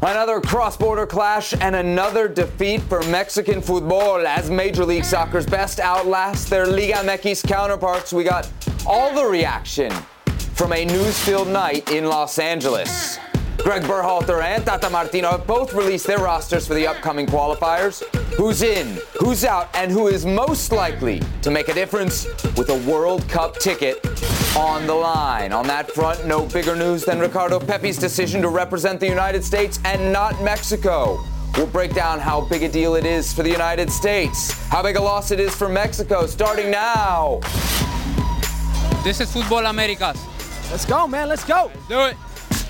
Another cross-border clash and another defeat for Mexican football as Major League Soccer's best outlast their Liga MX counterparts. We got all the reaction from a news-filled night in Los Angeles. Greg Berhalter and Tata Martino have both released their rosters for the upcoming qualifiers. Who's in, who's out, and who is most likely to make a difference with a World Cup ticket on the line. On that front, no bigger news than Ricardo Pepi's decision to represent the United States and not Mexico. We'll break down how big a deal it is for the United States, how big a loss it is for Mexico, starting now. This is Football Americas. Let's go, man. Let's go. Let's do it.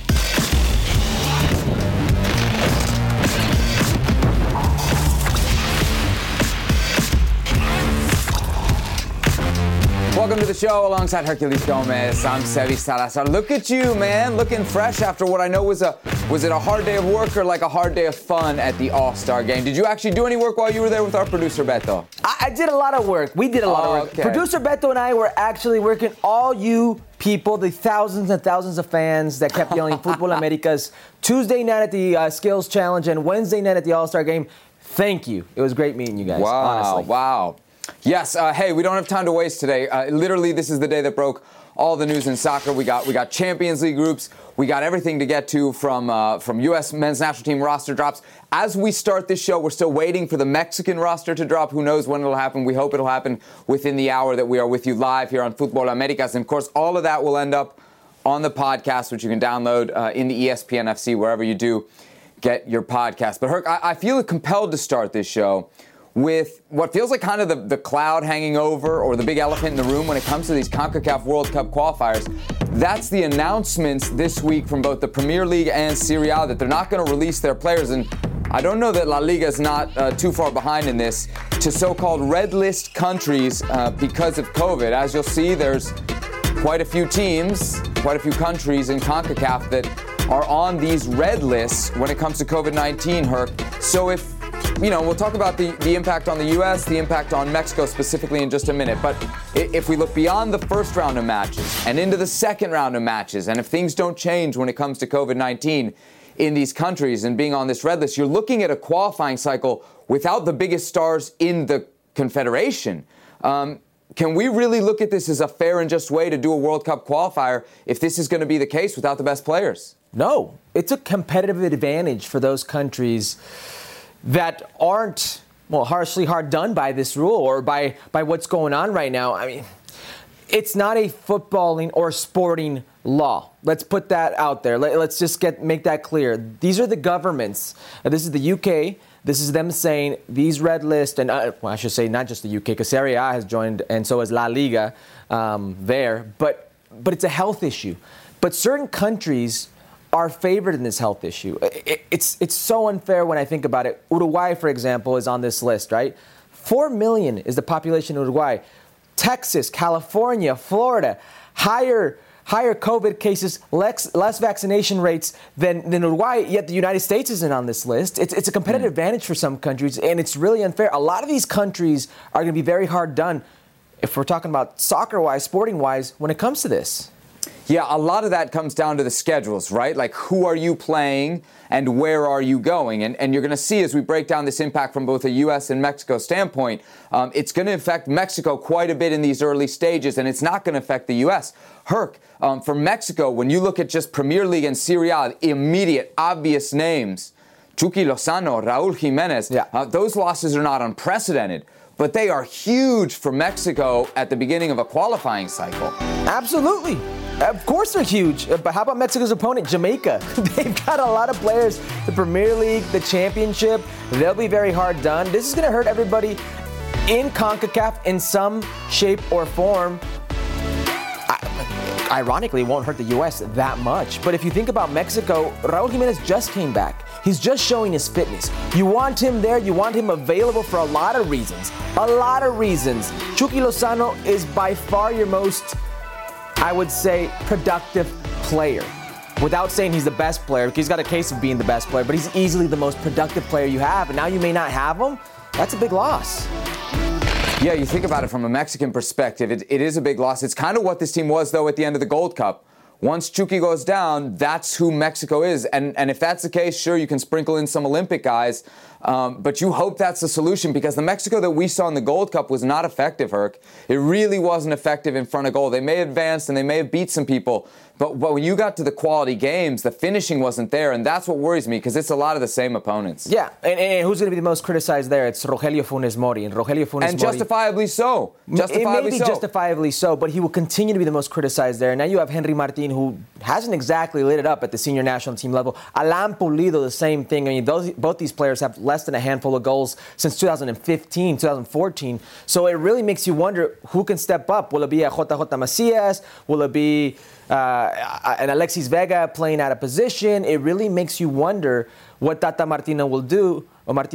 Welcome to the show alongside Herculez Gomez. I'm Sevi Salazar. Look at you, man, looking fresh after what I know was it a hard day of work or like a hard day of fun at the All-Star game? Did you actually do any work while you were there with our producer Beto? I did a lot of work. We did a lot of work. Okay. Producer Beto and I were actually working. All you people, the thousands and thousands of fans that kept yelling Football Americas Tuesday night at the Skills Challenge and Wednesday night at the All-Star game, thank you. It was great meeting you guys, honestly. Wow. Yes, hey, we don't have time to waste today. Literally, this is the day that broke all the news in soccer. We got Champions League groups. We got everything to get to from U.S. men's national team roster drops. As we start this show, we're still waiting for the Mexican roster to drop. Who knows when it'll happen? We hope it'll happen within the hour that we are with you live here on Football Americas. And, of course, all of that will end up on the podcast, which you can download in the ESPN FC, wherever you do get your podcast. But, Herc, I feel compelled to start this show with what feels like kind of the cloud hanging over or the big elephant in the room when it comes to these CONCACAF World Cup qualifiers. That's the announcements this week from both the Premier League and Serie A that they're not going to release their players. And I don't know that La Liga is not too far behind in this to so-called red list countries because of COVID. As you'll see, there's quite a few teams, quite a few countries in CONCACAF that are on these red lists when it comes to COVID-19, Herc. So if we'll talk about the impact on the U.S., the impact on Mexico specifically in just a minute. But if we look beyond the first round of matches and into the second round of matches, and if things don't change when it comes to COVID-19 in these countries and being on this red list, you're looking at a qualifying cycle without the biggest stars in the Confederation. Can we really look at this as a fair and just way to do a World Cup qualifier if this is going to be the case without the best players? No. It's a competitive advantage for those countries that aren't, harshly hard done by this rule or by what's going on right now. I mean, it's not a footballing or sporting law. Let's put that out there. Let's just make that clear. These are the governments. This is the UK. This is them saying these red lists, and I should say not just the UK, because Serie A has joined, and so has La Liga there. But it's a health issue. But certain countries are favored in this health issue. It's so unfair when I think about it. Uruguay, for example, is on this list, right? 4 million is the population of Uruguay. Texas, California, Florida, higher COVID cases, less vaccination rates than Uruguay, yet the United States isn't on this list. It's a competitive advantage for some countries, and it's really unfair. A lot of these countries are going to be very hard done if we're talking about soccer-wise, sporting-wise, when it comes to this. Yeah, a lot of that comes down to the schedules, right? Like, who are you playing and where are you going? And you're going to see as we break down this impact from both a U.S. and Mexico standpoint, it's going to affect Mexico quite a bit in these early stages, and it's not going to affect the U.S. Herc, for Mexico, when you look at just Premier League and Serie A, immediate, obvious names, Chucky Lozano, Raul Jimenez, those losses are not unprecedented, but they are huge for Mexico at the beginning of a qualifying cycle. Absolutely. Of course they're huge, but how about Mexico's opponent, Jamaica? They've got a lot of players, the Premier League, the Championship. They'll be very hard done. This is going to hurt everybody in CONCACAF in some shape or form. Ironically, it won't hurt the U.S. that much. But if you think about Mexico, Raul Jimenez just came back. He's just showing his fitness. You want him there. You want him available for a lot of reasons. Chucky Lozano is by far your most, I would say, productive player. Without saying he's the best player, because he's got a case of being the best player, but he's easily the most productive player you have. And now you may not have him. That's a big loss. Yeah, you think about it from a Mexican perspective, it is a big loss. It's kind of what this team was, though, at the end of the Gold Cup, once Chucky goes down, that's who Mexico is. And if that's the case, sure, you can sprinkle in some Olympic guys. But you hope that's the solution, because the Mexico that we saw in the Gold Cup was not effective, Herc. It really wasn't effective in front of goal. They may have advanced and they may have beat some people, but when you got to the quality games, the finishing wasn't there, and that's what worries me, because it's a lot of the same opponents. Yeah, and who's going to be the most criticized there? It's Rogelio Funes Mori. And justifiably so. Justifiably so, but he will continue to be the most criticized there. Now you have Henry Martin, who hasn't exactly lit it up at the senior national team level. Alain Pulido, the same thing. I mean, both these players have less than a handful of goals since 2015, 2014. So it really makes you wonder who can step up. Will it be a JJ Macias? Will it be an Alexis Vega playing out of position? It really makes you wonder what Tata Martino will do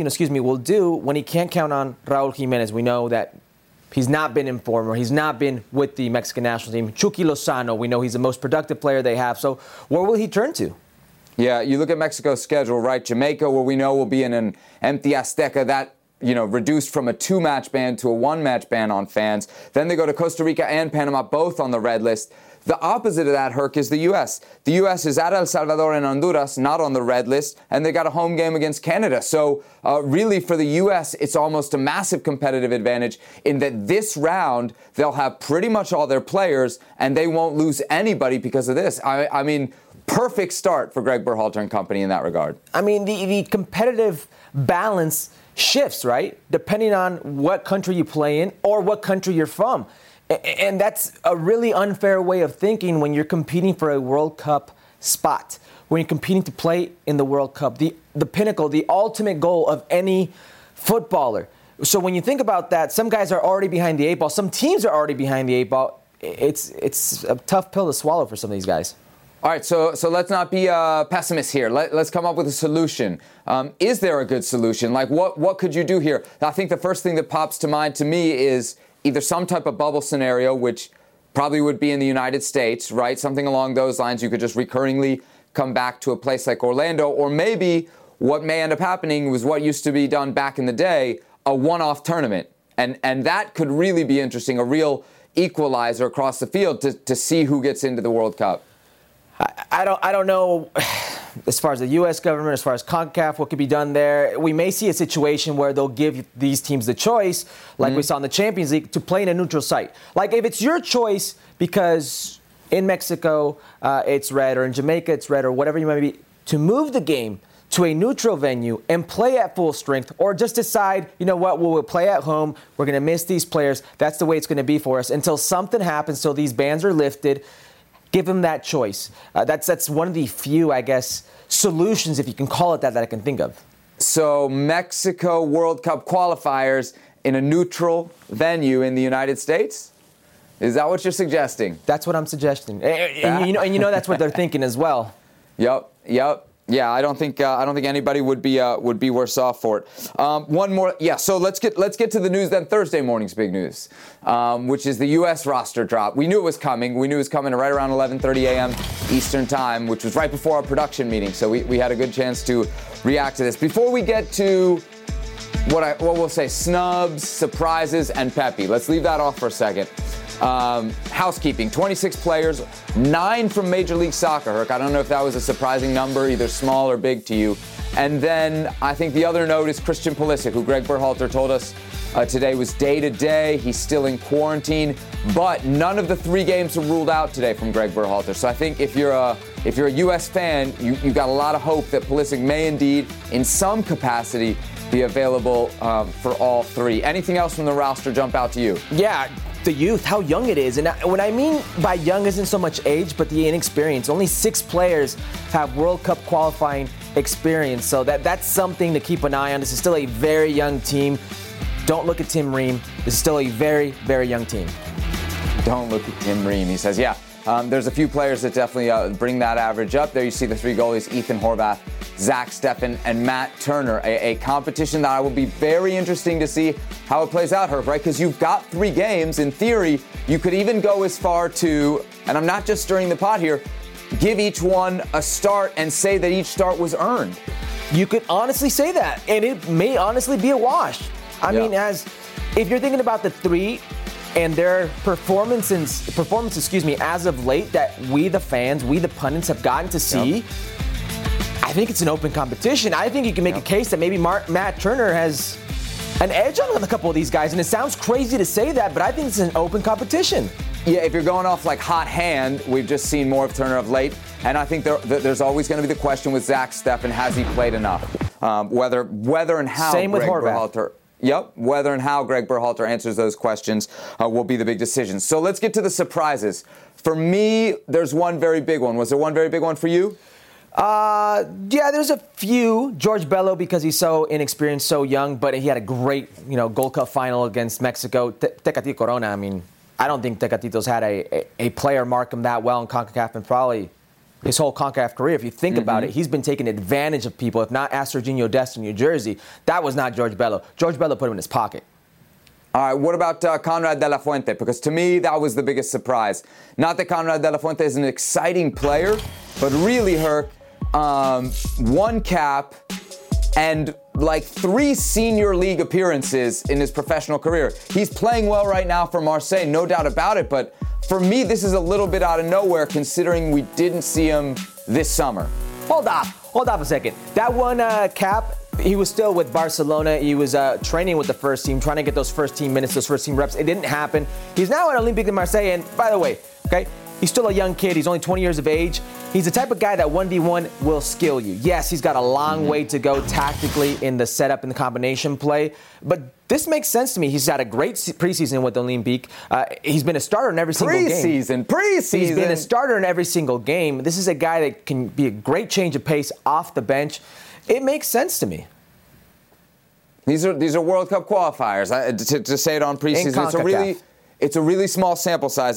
when he can't count on Raul Jimenez. We know that he's not been in form, or he's not been with the Mexican national team. Chucky Lozano, we know he's the most productive player they have. So where will he turn to? Yeah, you look at Mexico's schedule, right? Jamaica, where we know will be in an empty Azteca, that reduced from a 2-match ban to a 1-match ban on fans. Then they go to Costa Rica and Panama, both on the red list. The opposite of that, Herc, is the U.S. The U.S. is at El Salvador and Honduras, not on the red list, and they got a home game against Canada. So really, for the U.S., it's almost a massive competitive advantage in that this round, they'll have pretty much all their players, and they won't lose anybody because of this. I mean, perfect start for Greg Berhalter and company in that regard. I mean, the competitive balance shifts, right? Depending on what country you play in or what country you're from. And that's a really unfair way of thinking when you're competing for a World Cup spot, when you're competing to play in the World Cup, the pinnacle, the ultimate goal of any footballer. So when you think about that, some guys are already behind the 8 ball. Some teams are already behind the 8 ball. It's a tough pill to swallow for some of these guys. All right, so let's not be pessimists here. Let's come up with a solution. Is there a good solution? Like, what could you do here? I think the first thing that pops to mind to me is either some type of bubble scenario, which probably would be in the United States, right? Something along those lines. You could just recurringly come back to a place like Orlando, or maybe what may end up happening was what used to be done back in the day, a one-off tournament. And that could really be interesting, a real equalizer across the field to see who gets into the World Cup. I don't know, as far as the U.S. government, as far as CONCACAF, what could be done there. We may see a situation where they'll give these teams the choice, like we saw in the Champions League, to play in a neutral site. Like, if it's your choice because in Mexico it's red, or in Jamaica it's red, or whatever you might be, to move the game to a neutral venue and play at full strength, or just decide, you know what, we'll play at home, we're going to miss these players, that's the way it's going to be for us until something happens, till these bans are lifted. Give them that choice. That's one of the few, I guess, solutions, if you can call it that I can think of. So Mexico World Cup qualifiers in a neutral venue in the United States? Is that what you're suggesting? That's what I'm suggesting. And you know that's what they're thinking as well. Yep. Yeah, I don't think anybody would be worse off for it. One more, yeah. So let's get to the news then. Thursday morning's big news, which is the U.S. roster drop. We knew it was coming. We knew it was coming right around 11:30 a.m. Eastern time, which was right before our production meeting. So we had a good chance to react to this. Before we get to what we'll say snubs, surprises, and Pepe, let's leave that off for a second. Housekeeping, 26 players, 9 from Major League Soccer, Herc. I don't know if that was a surprising number, either small or big to you. And then I think the other note is Christian Pulisic, who Greg Berhalter told us today was day-to-day. He's still in quarantine, but none of the 3 games are ruled out today from Greg Berhalter. So I think if you're a U.S. fan, you got a lot of hope that Pulisic may indeed, in some capacity, be available for all 3. Anything else from the roster jump out to you? Yeah. The youth, how young it is. And what I mean by young isn't so much age, but the inexperience. Only 6 players have World Cup qualifying experience. So that's something to keep an eye on. This is still a very young team. Don't look at Tim Ream. This is still a very, very young team. Don't look at Tim Ream, he says. Yeah, there's a few players that definitely bring that average up. There you see the 3 goalies, Ethan Horvath, Zach Steffen, and Matt Turner. A competition that I will be very interesting to see how it plays out, Herb, right? Because you've got 3 games. In theory, you could even go as far to, and I'm not just stirring the pot here, give each one a start and say that each start was earned. You could honestly say that, and it may honestly be a wash. I mean, if you're thinking about the 3, and their performances, as of late that we, the fans, we, the pundits, have gotten to see, I think it's an open competition. I think you can make a case that maybe Matt Turner has an edge on a couple of these guys. And it sounds crazy to say that, but I think it's an open competition. Yeah, if you're going off like hot hand, we've just seen more of Turner of late. And I think there's always going to be the question with Zach Steffen, has he played enough? Whether and how Same with Greg Horvath. Berhalter. Yep, whether and how Greg Berhalter answers those questions will be the big decision. So let's get to the surprises. For me, there's one very big one. Was there one very big one for you? Yeah, there's a few. George Bello, because he's so inexperienced, so young, but he had a great, Gold Cup final against Mexico. Tecatito Corona, I mean, I don't think Tecatito's had a player mark him that well in CONCACAF and probably his whole CONCACAF career. If you think about it, he's been taking advantage of people. If not, ask Serginho Dest in New Jersey. That was not George Bello. George Bello put him in his pocket. All right, what about Conrad De La Fuente? Because to me, that was the biggest surprise. Not that Conrad De La Fuente is an exciting player, but really, Herc, one cap and like 3 senior league appearances in his professional career. He's playing well right now for Marseille, no doubt about it, but for me, this is a little bit out of nowhere considering we didn't see him this summer. Hold off a second. That one cap, he was still with Barcelona. He was training with the first team, trying to get those first team minutes, those first team reps. It didn't happen. He's now at Olympique de Marseille, and by the way, okay, he's still a young kid. He's only 20 years of age. He's the type of guy that 1v1 will skill you. Yes, he's got a long way to go tactically in the setup and the combination play, but this makes sense to me. He's had a great preseason with Olympique. He's been a starter in every single game. Preseason. He's been a starter in every single game. This is a guy that can be a great change of pace off the bench. It makes sense to me. These are World Cup qualifiers. To say it on preseason, it's a really small sample size.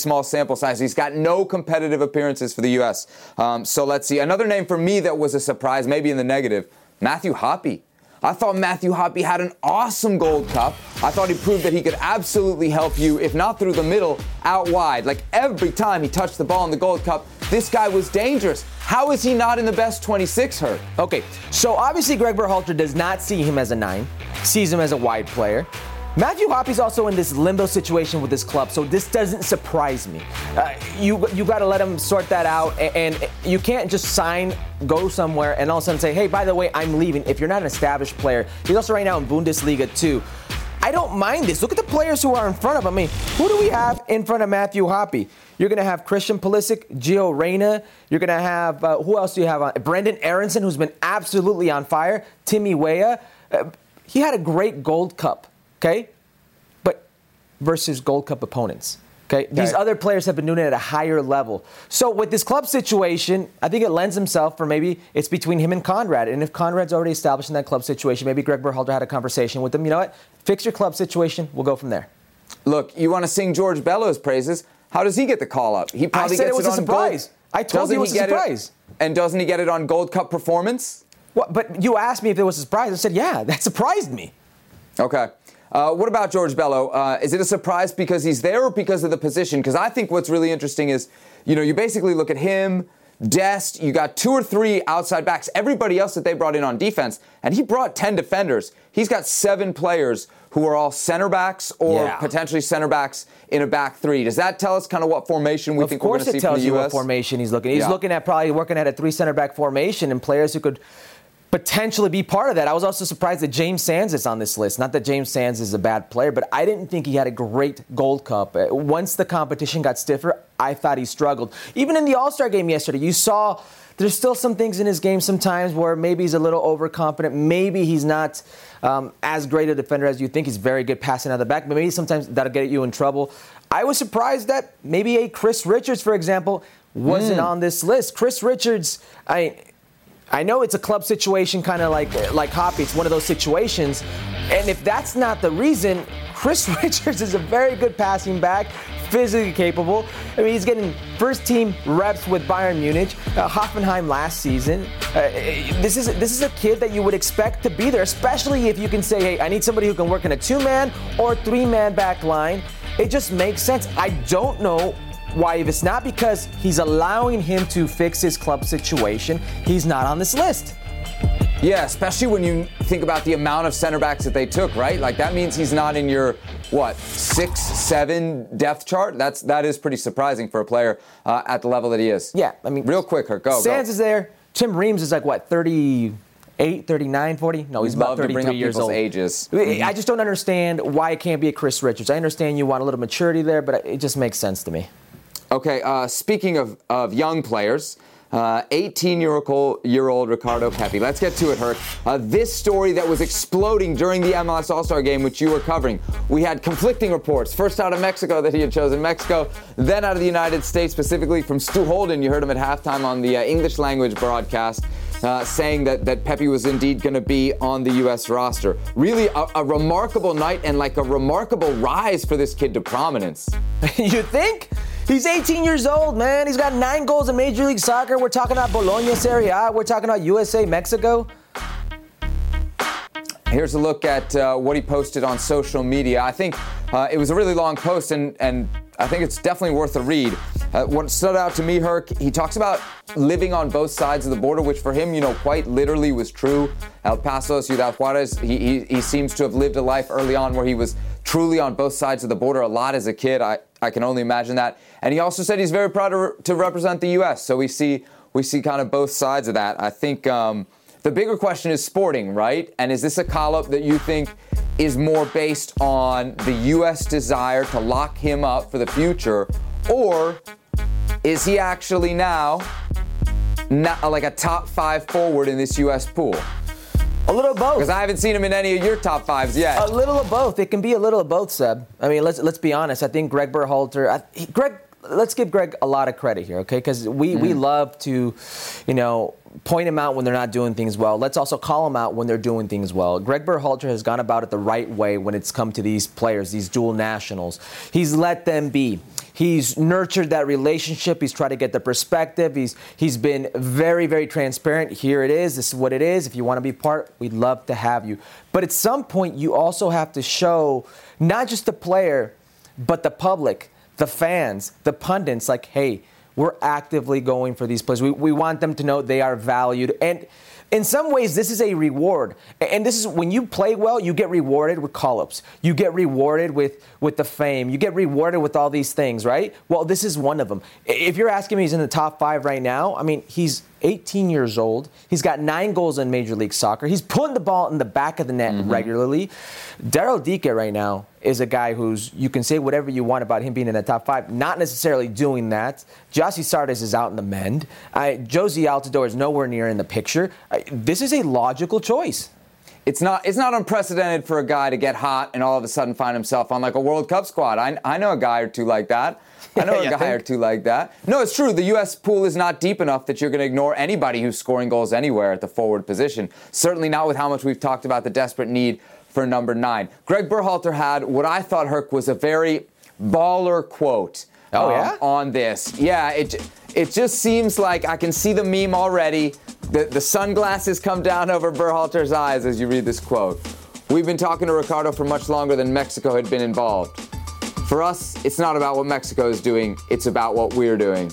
He's got no competitive appearances for the U.S. So let's see. Another name for me that was a surprise, maybe in the negative, Matthew Hoppe. I thought Matthew Hoppe had an awesome Gold Cup. I thought he proved that he could absolutely help you, if not through the middle, out wide. Like every time he touched the ball in the Gold Cup, this guy was dangerous. How is he not in the best 26, Herc? Okay, so obviously Greg Berhalter does not see him as a 9, sees him as a wide player. Matthew Hoppe's also in this limbo situation with this club, so this doesn't surprise me. You got to let him sort that out, and you can't just go somewhere, and all of a sudden say, hey, by the way, I'm leaving. If you're not an established player, he's also right now in Bundesliga too. I don't mind this. Look at the players who are in front of him. I mean, who do we have in front of Matthew Hoppe? You're going to have Christian Pulisic, Gio Reyna. You're going to have, who else do you have on? Brendan Aronson, who's been absolutely on fire. Timmy Weah. He had a great Gold Cup. Okay? But versus Gold Cup opponents. Okay? These other players have been doing it at a higher level. So with this club situation, I think it lends himself for maybe it's between him and Conrad. And if Conrad's already established in that club situation, maybe Greg Berhalter had a conversation with him. You know what? Fix your club situation. We'll go from there. Look, you want to sing George Bello's praises. How does he get the call up? He probably gets it was a surprise. I told you it was a surprise. And doesn't he get it on Gold Cup performance? What, but you asked me if it was a surprise. I said, yeah, that surprised me. Okay. What about George Bello? Is it a surprise because he's there or because of the position? Because I think what's really interesting is, you basically look at him, Dest, you got 2 or 3 outside backs, everybody else that they brought in on defense, and he brought 10 defenders. He's got 7 players who are all center backs or potentially center backs in a back 3. Does that tell us kind of what formation we think we're going to see from the U.S.? Of course it tells you what formation he's looking. He's looking at probably working at a 3 center back formation and players who could potentially be part of that. I was also surprised that James Sands is on this list. Not that James Sands is a bad player, but I didn't think he had a great Gold Cup. Once the competition got stiffer, I thought he struggled. Even in the All-Star game yesterday, you saw there's still some things in his game sometimes where maybe he's a little overconfident. Maybe he's not as great a defender as you think. He's very good passing out of the back, but maybe sometimes that'll get you in trouble. I was surprised that maybe a Chris Richards, for example, wasn't on this list. Chris Richards, I know it's a club situation, kind of like Hoppe. It's one of those situations. And if that's not the reason, Chris Richards is a very good passing back, physically capable. I mean, he's getting first-team reps with Bayern Munich, Hoffenheim last season. This is a kid that you would expect to be there, especially if you can say, hey, I need somebody who can work in a 2-man or 3-man back line. It just makes sense. I don't know why, if it's not because he's allowing him to fix his club situation, he's not on this list. Yeah, especially when you think about the amount of center backs that they took, right? Like that means he's not in your, 6, 7 depth chart? That is pretty surprising for a player at the level that he is. Yeah, I mean. Real quick, Herc, go. Sands is there. Tim Reams is 38, 39, 40? No, he's about 33 years old. Ages. I just don't understand why it can't be a Chris Richards. I understand you want a little maturity there, but it just makes sense to me. Okay, speaking of young players, 18-year-old Ricardo Pepi. Let's get to it, Herc. This story that was exploding during the MLS All-Star Game, which you were covering. We had conflicting reports. First out of Mexico that he had chosen Mexico, then out of the United States, specifically from Stu Holden. You heard him at halftime on the English language broadcast. Saying that Pepi was indeed going to be on the U.S. roster. Really a remarkable night and like a remarkable rise for this kid to prominence. You think? He's 18 years old, man. He's got 9 goals in Major League Soccer. We're talking about Bologna Serie A. We're talking about USA, Mexico. Here's a look at what he posted on social media. I think it was a really long post, and I think it's definitely worth a read. What stood out to me, Herc, he talks about living on both sides of the border, which for him, quite literally was true. El Paso, Ciudad Juarez, he seems to have lived a life early on where he was truly on both sides of the border a lot as a kid. I can only imagine that. And he also said he's very proud to represent the U.S. So we see kind of both sides of that. I think the bigger question is Sporting, right? And is this a call-up that you think is more based on the U.S. desire to lock him up for the future, or is he actually now not like a top 5 forward in this U.S. pool? A little of both. Because I haven't seen him in any of your top 5s yet. A little of both. It can be a little of both, Seb. I mean, let's be honest. I think Greg Berhalter, let's give Greg a lot of credit here, okay? Because we love to, point him out when they're not doing things well. Let's also call him out when they're doing things well. Greg Berhalter has gone about it the right way when it's come to these players, these dual nationals. He's let them be. He's nurtured that relationship. He's tried to get the perspective. He's been very, very transparent. Here it is. This is what it is. If you want to be part, we'd love to have you. But at some point, you also have to show not just the player, but the public, the fans, the pundits, like, hey, we're actively going for these players. We want them to know they are valued. And in some ways, this is a reward. And this is when you play well, you get rewarded with call-ups. You get rewarded with the fame. You get rewarded with all these things, right? Well, this is one of them. If you're asking me, he's in the top 5 right now. I mean, he's 18 years old. He's got 9 goals in Major League Soccer. He's putting the ball in the back of the net regularly. Daryl Dike right now is a guy who's, you can say whatever you want about him being in the top 5, not necessarily doing that. Gyasi Zardes is out in the mend. Jozy Altidore is nowhere near in the picture. This is a logical choice. It's not unprecedented for a guy to get hot and all of a sudden find himself on like a World Cup squad. I know a guy or two like that. No, it's true. The U.S. pool is not deep enough that you're going to ignore anybody who's scoring goals anywhere at the forward position. Certainly not with how much we've talked about the desperate need for number 9. Greg Berhalter had what I thought, Herc, was a very baller quote on this. Yeah, it just seems like I can see the meme already. The sunglasses come down over Berhalter's eyes as you read this quote. We've been talking to Ricardo for much longer than Mexico had been involved. For us, it's not about what Mexico is doing, it's about what we're doing.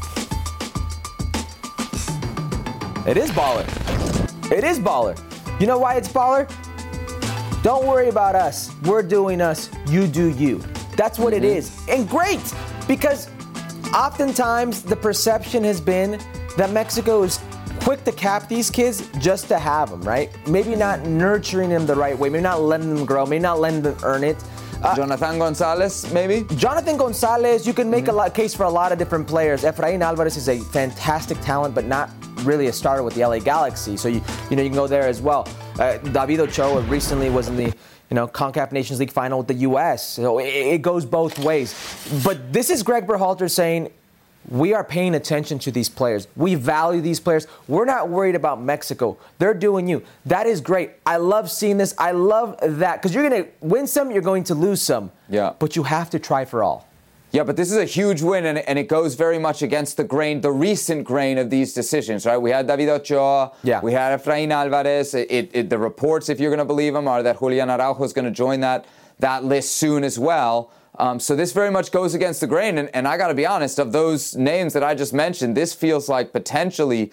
It is baller. It is baller. You know why it's baller? Don't worry about us. We're doing us. You do you. That's what it is. And great, because oftentimes the perception has been that Mexico is quick to cap these kids just to have them, right? Maybe not nurturing them the right way, maybe not letting them grow, maybe not letting them earn it. Jonathan Gonzalez, maybe? Jonathan Gonzalez, you can make a case for a lot of different players. Efrain Alvarez is a fantastic talent, but not really a starter with the LA Galaxy. So you can go there as well. David Ochoa recently was in the CONCACAF Nations League final with the U.S. So it goes both ways. But this is Greg Berhalter saying, we are paying attention to these players. We value these players. We're not worried about Mexico. They're doing you. That is great. I love seeing this. I love that. Because you're going to win some, you're going to lose some. Yeah. But you have to try for all. Yeah, but this is a huge win, and it goes very much against the recent grain of these decisions, right? We had David Ochoa. Yeah. We had Efrain Alvarez. The reports, if you're going to believe them, are that Julian Araujo is going to join that list soon as well. So this very much goes against the grain. And I got to be honest, of those names that I just mentioned, this feels like potentially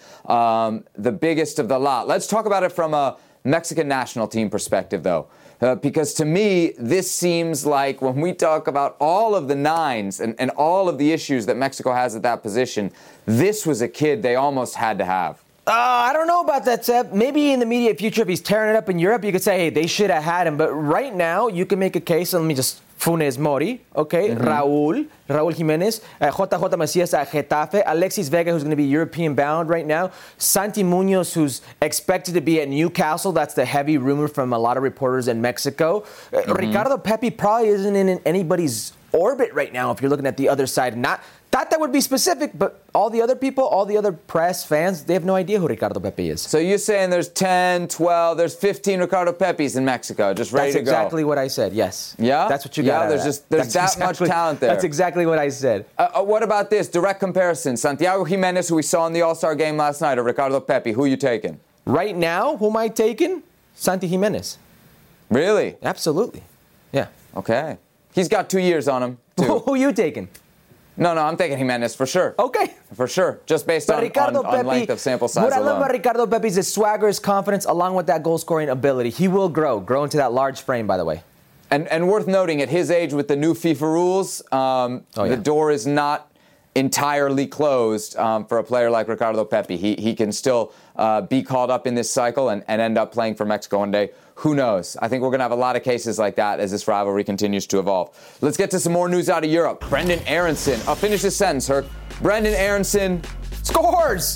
the biggest of the lot. Let's talk about it from a Mexican national team perspective, though. Because to me, this seems like when we talk about all of the nines and all of the issues that Mexico has at that position, this was a kid they almost had to have. I don't know about that, Seb. Maybe in the immediate future, if he's tearing it up in Europe, you could say, hey, they should have had him. But right now, you can make a case. Let me just Funes Mori, okay, Raúl Jiménez, JJ Macías at Getafe, Alexis Vega, who's going to be European bound right now, Santi Munoz, who's expected to be at Newcastle. That's the heavy rumor from a lot of reporters in Mexico. Ricardo Pepi probably isn't in anybody's orbit right now if you're looking at the other side. Not that would be specific, but all the other people, all the other press, fans, they have no idea who Ricardo Pepi is. So you're saying there's 10, 12, there's 15 Ricardo Pepis in Mexico, just ready to go. That's exactly what I said, yes. Yeah? That's what you got. Yeah, there's that much talent there. That's exactly what I said. What about this? Direct comparison. Santiago Jimenez, who we saw in the All-Star game last night, or Ricardo Pepi, who are you taking? Right now, who am I taking? Santi Jimenez. Really? Absolutely. Yeah. Okay. He's got 2 years on him, too. Who are you taking? No, I'm taking Jimenez for sure. Okay. For sure. Just based on length of sample size What alone. I love about Ricardo Pepi is his swagger, his confidence, along with that goal-scoring ability. He will grow into that large frame, by the way. And worth noting, at his age with the new FIFA rules, the door is not entirely closed for a player like Ricardo Pepi. He can still be called up in this cycle and end up playing for Mexico one day. Who knows? I think we're going to have a lot of cases like that as this rivalry continues to evolve. Let's get to some more news out of Europe. Brendan Aronson. I'll finish this sentence, Herc. Brendan Aronson scores!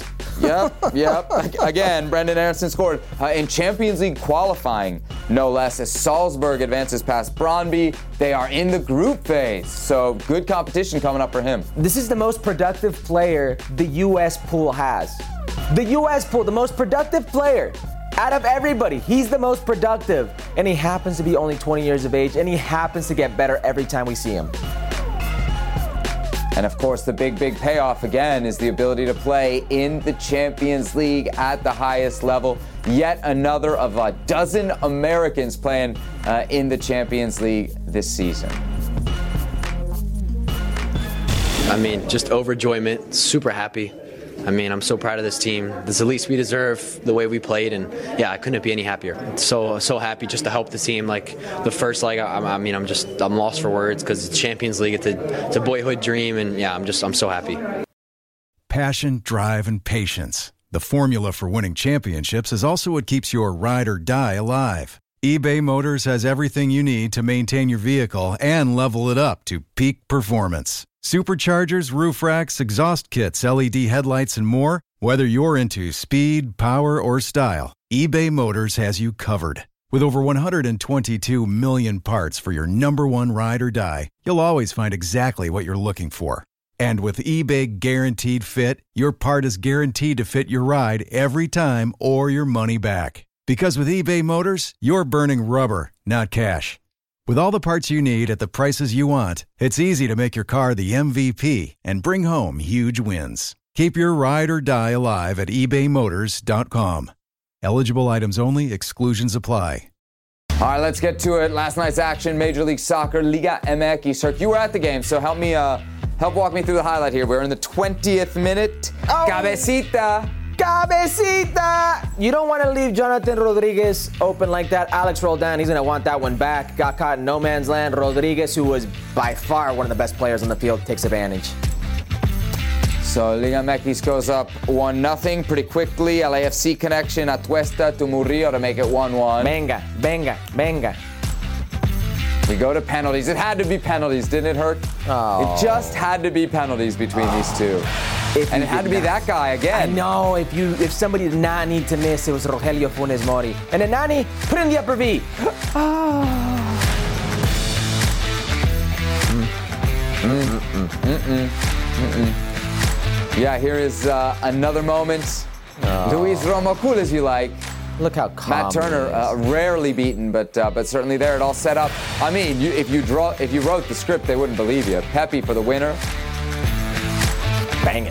Yep. Again, Brendan Aronson scored in Champions League qualifying, no less, as Salzburg advances past Brøndby. They are in the group phase, so good competition coming up for him. This is the most productive player the U.S. pool has. The U.S. pool, the most productive player. Out of everybody, he's the most productive. And he happens to be only 20 years of age, and he happens to get better every time we see him. And of course, the big payoff again is the ability to play in the Champions League at the highest level. Yet another of a dozen Americans playing in the Champions League this season. I mean, just overjoyment, super happy. I mean, I'm so proud of this team. This is the least we deserve, the way we played, and yeah, I couldn't be any happier. So happy just to help the team. Like the first leg, I'm lost for words because it's Champions League. It's a boyhood dream, and yeah, I'm so happy. Passion, drive, and patience. The formula for winning championships is also what keeps your ride or die alive. eBay Motors has everything you need to maintain your vehicle and level it up to peak performance. Superchargers, roof racks, exhaust kits, LED headlights, and more. Whether you're into speed, power, or style, eBay Motors has you covered. With over 122 million parts for your number one ride or die, you'll always find exactly what you're looking for. And with eBay Guaranteed Fit, your part is guaranteed to fit your ride every time or your money back. Because with eBay Motors, you're burning rubber, not cash. With all the parts you need at the prices you want, it's easy to make your car the MVP and bring home huge wins. Keep your ride or die alive at ebaymotors.com. Eligible items only. Exclusions apply. All right, let's get to it. Last night's action, Major League Soccer, Liga MX. Herc, you were at the game, so help walk me through the highlight here. We're in the 20th minute. Oh. Cabecita. You don't want to leave Jonathan Rodriguez open like that. Alex Roldan, he's going to want that one back. Got caught in no man's land. Rodriguez, who was by far one of the best players on the field, takes advantage. So Liga MX goes up 1-0 pretty quickly. LAFC connection, Atuesta to Murillo to make it 1-1. Venga. We go to penalties. It had to be penalties, didn't it, Herc? Oh. It just had to be penalties between these two. And it had to be that guy again. I know. If somebody did not need to miss, it was Rogelio Funes Mori. And then Nani, put in the upper V. Yeah, here is another moment. Luis Romo, cool as you like. Look how calm Matt Turner, rarely beaten, but certainly there. It all set up. I mean, if you wrote the script, they wouldn't believe you. Pepi for the winner. Bang it.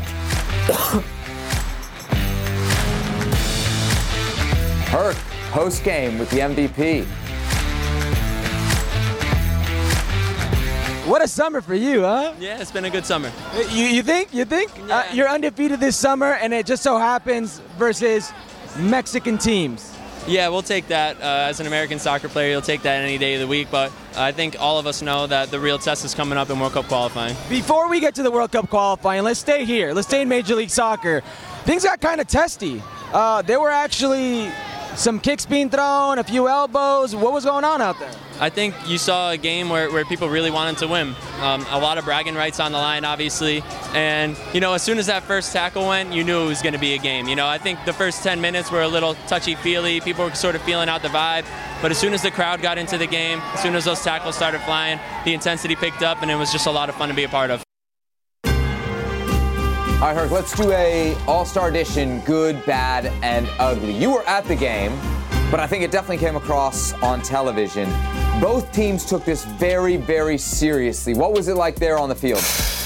Herc, post game with the MVP. What a summer for you, huh? Yeah, it's been a good summer. You think? Yeah. You're undefeated this summer, and it just so happens versus Mexican teams. Yeah, we'll take that. As an American soccer player, you'll take that any day of the week, but I think all of us know that the real test is coming up in World Cup qualifying. Before we get to the World Cup qualifying, let's stay here. Let's stay in Major League Soccer. Things got kind of testy. There were actually some kicks being thrown, a few elbows. What was going on out there? I think you saw a game where people really wanted to win. A lot of bragging rights on the line, obviously. And, as soon as that first tackle went, you knew it was going to be a game. I think the first 10 minutes were a little touchy-feely. People were sort of feeling out the vibe. But as soon as the crowd got into the game, as soon as those tackles started flying, the intensity picked up, and it was just a lot of fun to be a part of. All right, Herc, let's do a all-star edition, good, bad, and ugly. You were at the game, but I think it definitely came across on television. Both teams took this very, very seriously. What was it like there on the field?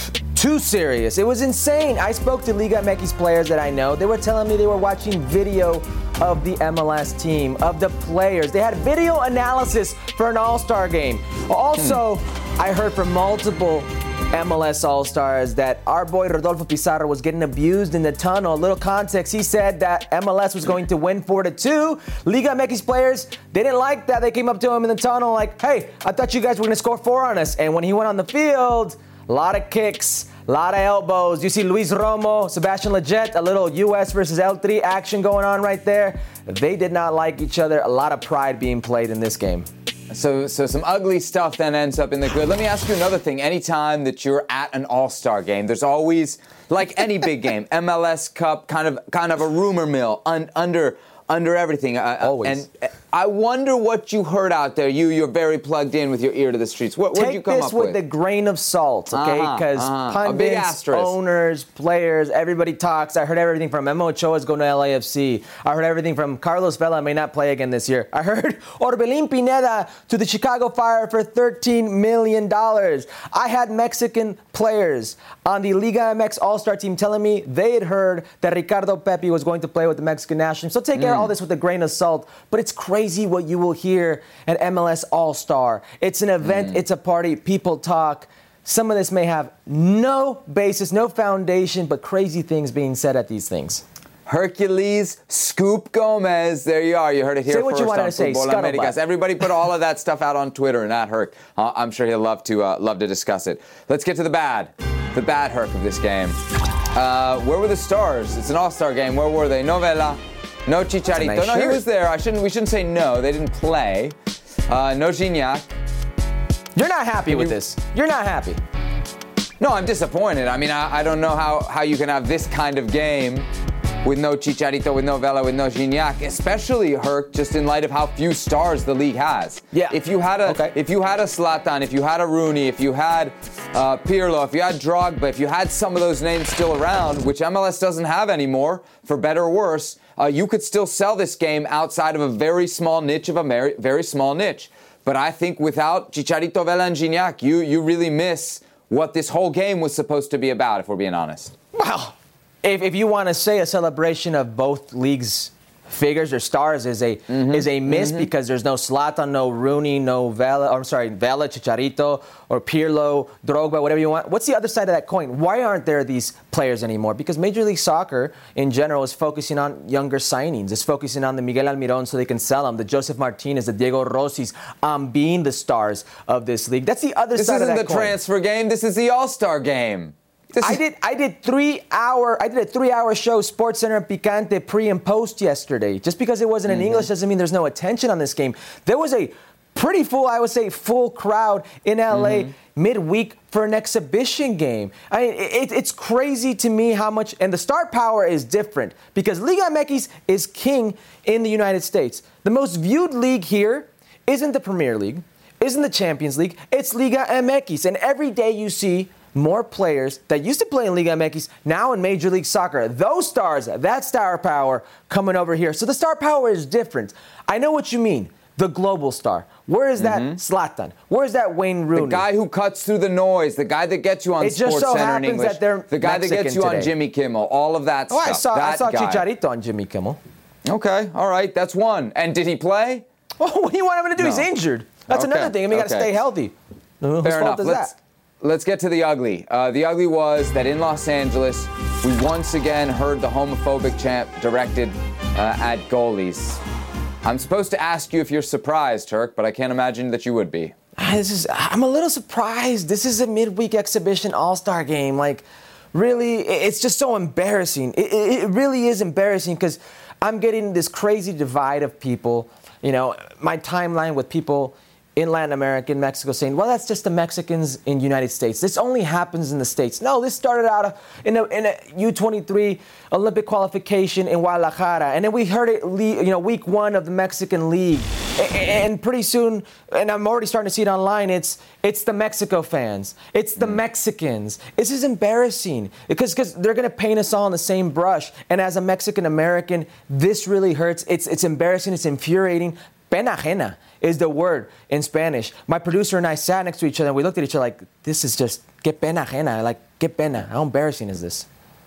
Too serious. It was insane. I spoke to Liga MX players that I know. They were telling me they were watching video of the MLS team, of the players. They had video analysis for an all-star game. Also, I heard from multiple MLS All-Stars that our boy Rodolfo Pizarro was getting abused in the tunnel. A little context, he said that MLS was going to win 4-2. Liga MX players, they didn't like that. They came up to him in the tunnel like, hey, I thought you guys were going to score 4 on us. And when he went on the field, a lot of kicks, a lot of elbows. You see Luis Romo, Sebastian Lletget, a little US versus L3 action going on right there. They did not like each other. A lot of pride being played in this game. So some ugly stuff then ends up in the good. Let me ask you another thing. Anytime that you're at an all-star game, there's always, like any big game, MLS Cup, kind of a rumor mill under everything. Always. And I wonder what you heard out there. You're very plugged in with your ear to the streets. What did you come up with? Take this with a grain of salt, okay? Because pundits, owners, players, everybody talks. I heard everything from Memo Ochoa's going to LAFC. I heard everything from Carlos Vela may not play again this year. I heard Orbelín Pineda to the Chicago Fire for $13 million. I had Mexican players on the Liga MX All-Star team telling me they had heard that Ricardo Pepi was going to play with the Mexican national team. So take all this with a grain of salt. But it's crazy what you will hear at MLS All-Star. It's an event, it's a party, people talk. Some of this may have no basis, no foundation, but crazy things being said at these things. Herculez Scoop Gomez. There you are. You heard it here say what first you wanted on to say. Football Americas. Everybody put all of that stuff out on Twitter and at Herc. I'm sure he'll love to discuss it. Let's get to the bad. The bad Herc of this game. Where were the stars? It's an all-star game. Where were they? No Vela. No Chicharito. Nice no, shirt. he was there. We shouldn't say no. They didn't play. No Gignac. You're not happy with this. You're not happy. No, I'm disappointed. I mean, I don't know how you can have this kind of game with no Chicharito, with no Vela, with no Gignac, especially, Herc, just in light of how few stars the league has. Yeah. If you had a Zlatan, if you had a Rooney, if you had Pirlo, if you had Drogba, if you had some of those names still around, which MLS doesn't have anymore, for better or worse, you could still sell this game outside of a very small niche of a very small niche. But I think without Chicharito, Vela, and Gignac, you really miss what this whole game was supposed to be about, if we're being honest. Wow. If you want to say a celebration of both leagues' figures or stars is a miss because there's no Zlatan, no Rooney, no Vela, Chicharito, or Pirlo, Drogba, whatever you want. What's the other side of that coin? Why aren't there these players anymore? Because Major League Soccer in general is focusing on younger signings. It's focusing on the Miguel Almirón so they can sell them, the Joseph Martinez, the Diego Rossis, being the stars of this league. That's the other side of that coin. This isn't the transfer game. This is the All-Star game. I did a 3-hour show, SportsCenter Picante, pre and post yesterday. Just because it wasn't in English doesn't mean there's no attention on this game. There was a pretty full, I would say, full crowd in LA midweek for an exhibition game. I mean, it's crazy to me how much, and the star power is different because Liga MX is king in the United States. The most viewed league here isn't the Premier League, isn't the Champions League, it's Liga MX. And every day you see more players that used to play in Liga MX now in Major League Soccer. Those stars, that star power coming over here. So the star power is different. I know what you mean. The global star. Where is that Zlatan? Where is that Wayne Rooney? The guy who cuts through the noise. The guy that gets you on SportsCenter in English. The guy Mexican that gets you today. on Jimmy Kimmel. All of that stuff. I saw guy. Chicharito on Jimmy Kimmel. Okay, all right, that's one. And did he play? Oh, what do you want him to do? No. He's injured. That's another thing. I mean, you got to stay healthy. Whose Fair fault enough. is that? let's get to the ugly. The ugly was that in Los Angeles, we once again heard the homophobic chant directed at goalies. I'm supposed to ask you if you're surprised, Turk, but I can't imagine that you would be. I'm a little surprised. This is a midweek exhibition all-star game. Like, really, it's just so embarrassing. It really is embarrassing because I'm getting this crazy divide of people. You know, my timeline with people in Latin America, in Mexico, saying, well, that's just the Mexicans in the United States. This only happens in the States. No, this started out in a U23 Olympic qualification in Guadalajara. And then we heard it, week 1 of the Mexican League. And pretty soon, and I'm already starting to see it online, it's the Mexico fans. It's the Mexicans. This is embarrassing because they're going to paint us all in the same brush. And as a Mexican American, this really hurts. It's embarrassing. It's infuriating. Pena ajena is the word in Spanish. My producer and I sat next to each other and we looked at each other like, this is just, que pena ajena. Like, que pena. How embarrassing is this?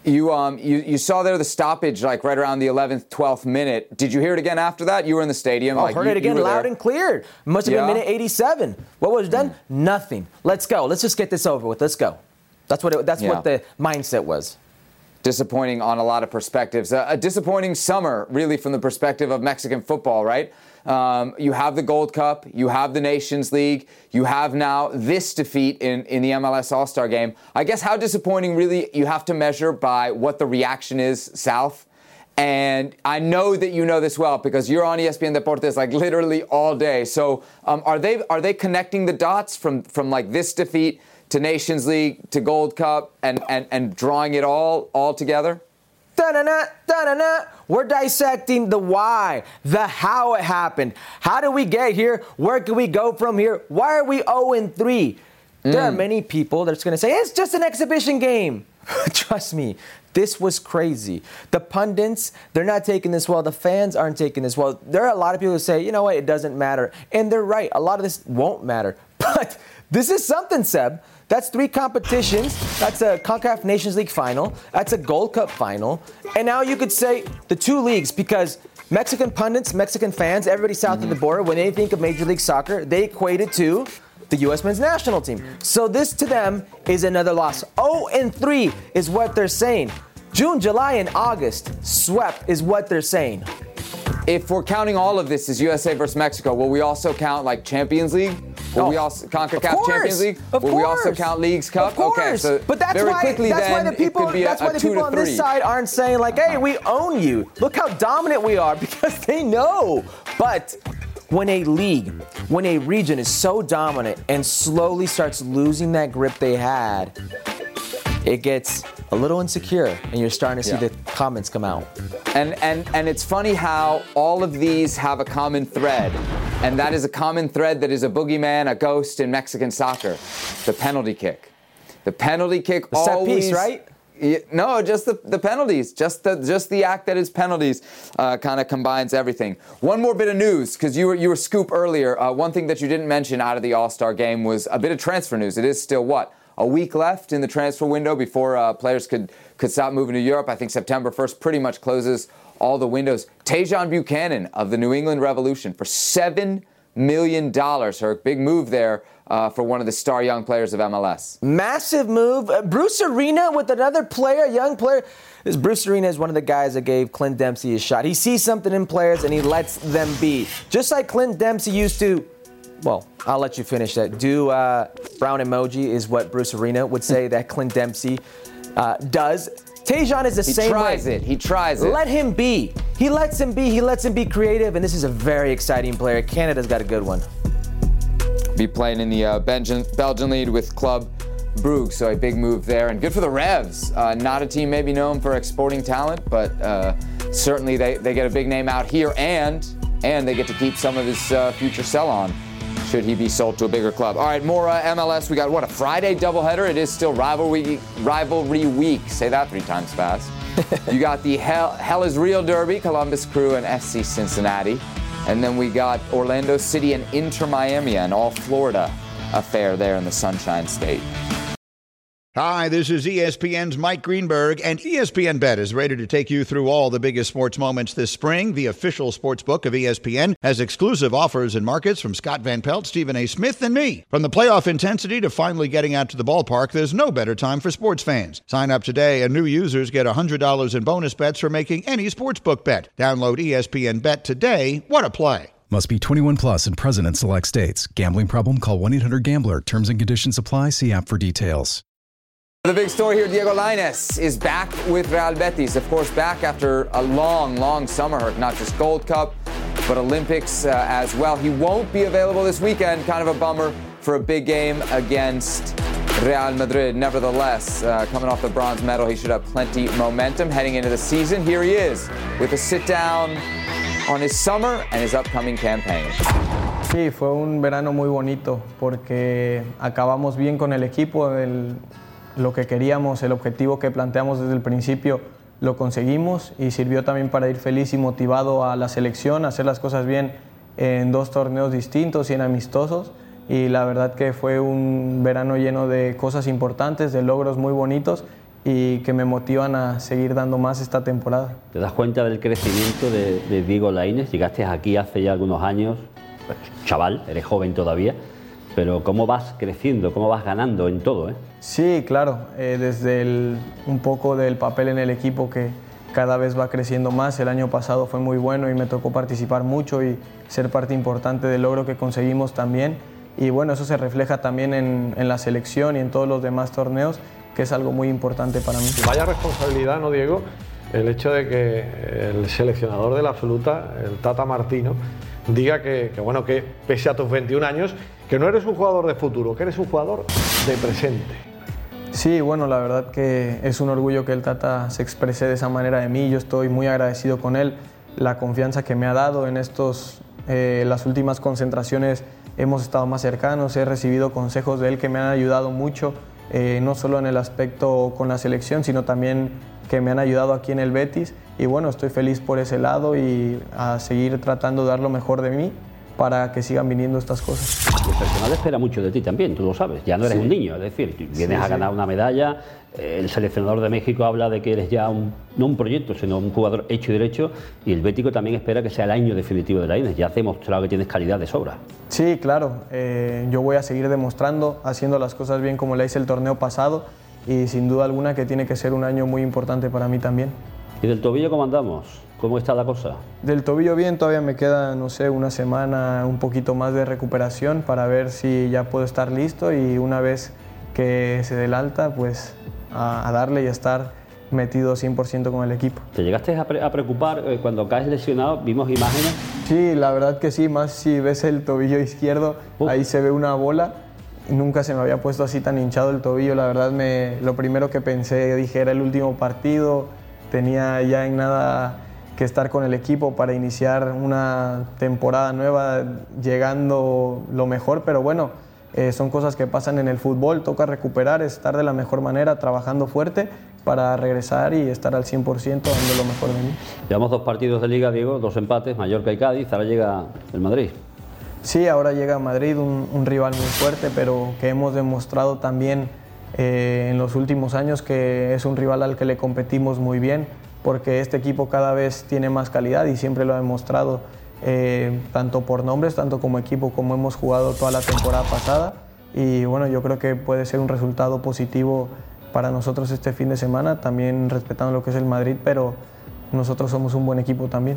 You saw there the stoppage like right around the 11th, 12th minute. Did you hear it again after that? You were in the stadium. Oh, heard it again loud and clear. Must have been minute 87. What was done? Nothing. Let's go. Let's just get this over with. Let's go. That's what the mindset was. Disappointing on a lot of perspectives. A disappointing summer, really, from the perspective of Mexican football, right? You have the Gold Cup, you have the Nations League, you have now this defeat in the MLS All-Star Game. I guess how disappointing really you have to measure by what the reaction is south. And I know that you know this well because you're on ESPN Deportes like literally all day. So are they connecting the dots from like this defeat to Nations League to Gold Cup and drawing it all together? Da-na-na, da-na-na. We're dissecting the why, the how it happened. How did we get here? Where can we go from here? Why are we 0-3? There are many people that's going to say, it's just an exhibition game. Trust me, this was crazy. The pundits, they're not taking this well. The fans aren't taking this well. There are a lot of people who say, you know what, it doesn't matter. And they're right. A lot of this won't matter. But this is something, Seb. That's 3 competitions. That's a CONCACAF Nations League final. That's a Gold Cup final. And now you could say the 2 leagues because Mexican pundits, Mexican fans, everybody south of the border, when they think of Major League Soccer, they equate it to the U.S. men's national team. So this to them is another loss. 0-3 is what they're saying. June, July, and August swept is what they're saying. If we're counting all of this as USA versus Mexico, will we also count like Champions League? Will we also CONCACAF Champions League? Will we also count Leagues Cup? Of course. Okay, so but that's very why, quickly that's then why the people, it could be that's why the people on this side aren't saying like, hey, we own you. Look how dominant we are because they know. But when a league, when a region is so dominant and slowly starts losing that grip they had, it gets a little insecure, and you're starting to see the comments come out. And it's funny how all of these have a common thread, and that is a common thread that is a boogeyman, a ghost in Mexican soccer, the penalty kick. The penalty kick the always... set piece, right? No, just the penalties. Just the act that is penalties kind of combines everything. One more bit of news, because you were Scoop earlier. One thing that you didn't mention out of the All-Star game was a bit of transfer news. It is still, a week left in the transfer window before players could stop moving to Europe. I think September 1st pretty much closes all the windows. Tajon Buchanan of the New England Revolution for $7 million. Herc, big move there for one of the star young players of MLS. Massive move. Bruce Arena with another player, young player. This Bruce Arena is one of the guys that gave Clint Dempsey a shot. He sees something in players and he lets them be. Just like Clint Dempsey used to. Well, I'll let you finish that. Do brown emoji is what Bruce Arena would say that Clint Dempsey does. Tajon is the same way. He tries it. Let him be. He lets him be. He lets him be creative. And this is a very exciting player. Canada's got a good one. Be playing in the Belgian league with Club Brugge. So a big move there. And good for the Revs. Not a team maybe known for exporting talent, but certainly they get a big name out here. And they get to keep some of his future sell-on, should he be sold to a bigger club. All right, more MLS. We got, a Friday doubleheader? It is still rivalry week. Say that 3 times fast. You got the Hell is Real Derby, Columbus Crew and FC Cincinnati. And then we got Orlando City and Inter Miami, an all-Florida affair there in the Sunshine State. Hi, this is ESPN's Mike Greenberg, and ESPN Bet is ready to take you through all the biggest sports moments this spring. The official sports book of ESPN has exclusive offers and markets from Scott Van Pelt, Stephen A. Smith, and me. From the playoff intensity to finally getting out to the ballpark, there's no better time for sports fans. Sign up today, and new users get $100 in bonus bets for making any sportsbook bet. Download ESPN Bet today. What a play. Must be 21 plus and present in select states. Gambling problem? Call 1-800-GAMBLER. Terms and conditions apply. See app for details. The big story here, Diego Lainez is back with Real Betis. Of course, back after a long summer, not just Gold Cup, but Olympics as well. He won't be available this weekend. Kind of a bummer for a big game against Real Madrid. Nevertheless, coming off the bronze medal, he should have plenty momentum heading into the season. Here he is with a sit-down on his summer and his upcoming campaign. Sí, fue un verano muy bonito porque acabamos bien con el equipo. Lo que queríamos, el objetivo que planteamos desde el principio, lo conseguimos y sirvió también para ir feliz y motivado a la selección, hacer las cosas bien en 2 torneos distintos y en amistosos. Y la verdad que fue un verano lleno de cosas importantes, de logros muy bonitos y que me motivan a seguir dando más esta temporada. ¿Te das cuenta del crecimiento de Diego Lainez? Llegaste aquí hace ya algunos años, pues, chaval, eres joven todavía, pero ¿cómo vas creciendo, cómo vas ganando en todo? Sí, claro, desde un poco del papel en el equipo que cada vez va creciendo más. El año pasado fue muy bueno y me tocó participar mucho y ser parte importante del logro que conseguimos también. Y bueno, eso se refleja también en la selección y en todos los demás torneos, que es algo muy importante para mí. Vaya responsabilidad, ¿no, Diego? El hecho de que el seleccionador de la absoluta, el Tata Martino, diga que pese a tus 21 años, que no eres un jugador de futuro, que eres un jugador de presente. Sí, bueno, la verdad que es un orgullo que el Tata se exprese de esa manera de mí. Yo estoy muy agradecido con él, la confianza que me ha dado en las últimas concentraciones. Hemos estado más cercanos, he recibido consejos de él que me han ayudado mucho, no solo en el aspecto con la selección, sino también que me han ayudado aquí en el Betis. Y bueno, estoy feliz por ese lado y a seguir tratando de dar lo mejor de mí para que sigan viniendo estas cosas. El personal espera mucho de ti también, tú lo sabes, ya no eres un niño, es decir, vienes a ganar una medalla, el seleccionador de México habla de que eres ya no un proyecto, sino un jugador hecho y derecho, y el Bético también espera que sea el año definitivo de Lainez, ya te he demostrado que tienes calidad de sobra. Sí, claro, yo voy a seguir demostrando, haciendo las cosas bien como le hice el torneo pasado, y sin duda alguna que tiene que ser un año muy importante para mí también. ¿Y del tobillo cómo andamos? ¿Cómo está la cosa? Del tobillo bien, todavía me queda, no sé, una semana, un poquito más de recuperación para ver si ya puedo estar listo y una vez que se dé el alta, pues a darle y a estar metido 100% con el equipo. ¿Te llegaste a preocupar cuando caes lesionado? ¿Vimos imágenes? Sí, la verdad que sí, más si ves el tobillo izquierdo, ahí se ve una bola. Nunca se me había puesto así tan hinchado el tobillo, la verdad lo primero que pensé, dije, era el último partido, tenía ya en nada que estar con el equipo para iniciar una temporada nueva llegando lo mejor, pero bueno, son cosas que pasan en el fútbol, toca recuperar, estar de la mejor manera, trabajando fuerte para regresar y estar al 100% dando lo mejor de mí. Llevamos 2 partidos de Liga, Diego, 2 empates, Mallorca y Cádiz, ahora llega el Madrid. Sí, ahora llega Madrid, un rival muy fuerte, pero que hemos demostrado también en los últimos años que es un rival al que le competimos muy bien, porque este equipo cada vez tiene más calidad y siempre lo ha demostrado, tanto por nombres, tanto como equipo, como hemos jugado toda la temporada pasada. Y bueno, yo creo que puede ser un resultado positivo para nosotros este fin de semana, también respetando lo que es el Madrid, pero nosotros somos un buen equipo también.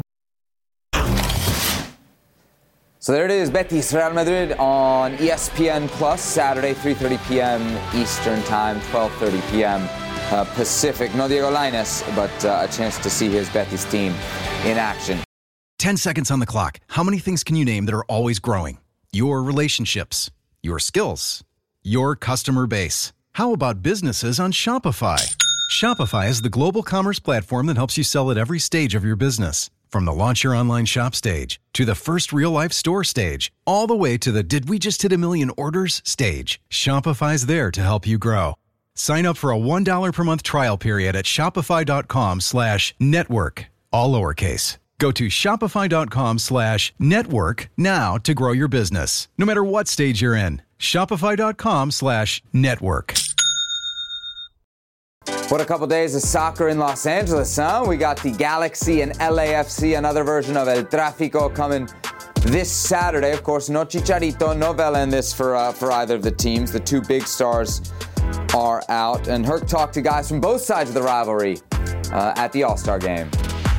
So there it is, Betis Real Madrid on ESPN Plus, Saturday, 3:30 p.m. Eastern Time, 12:30 p.m. Pacific. No Diego Lainez, but a chance to see his Betis team in action. 10 seconds on the clock. How many things can you name that are always growing? Your relationships, your skills, your customer base. How about businesses on Shopify? Shopify is the global commerce platform that helps you sell at every stage of your business. From the launch your online shop stage, to the first real-life store stage, all the way to the did we just hit a million orders stage, Shopify's there to help you grow. Sign up for a $1 per month trial period at shopify.com/network, all lowercase. Go to shopify.com/network now to grow your business, no matter what stage you're in. Shopify.com/network. What a couple days of soccer in Los Angeles, huh? We got the Galaxy and LAFC, another version of El Tráfico, coming this Saturday. Of course, no Chicharito, no Vela in this for either of the teams. The two big stars are out. And Herc talked to guys from both sides of the rivalry at the All-Star game.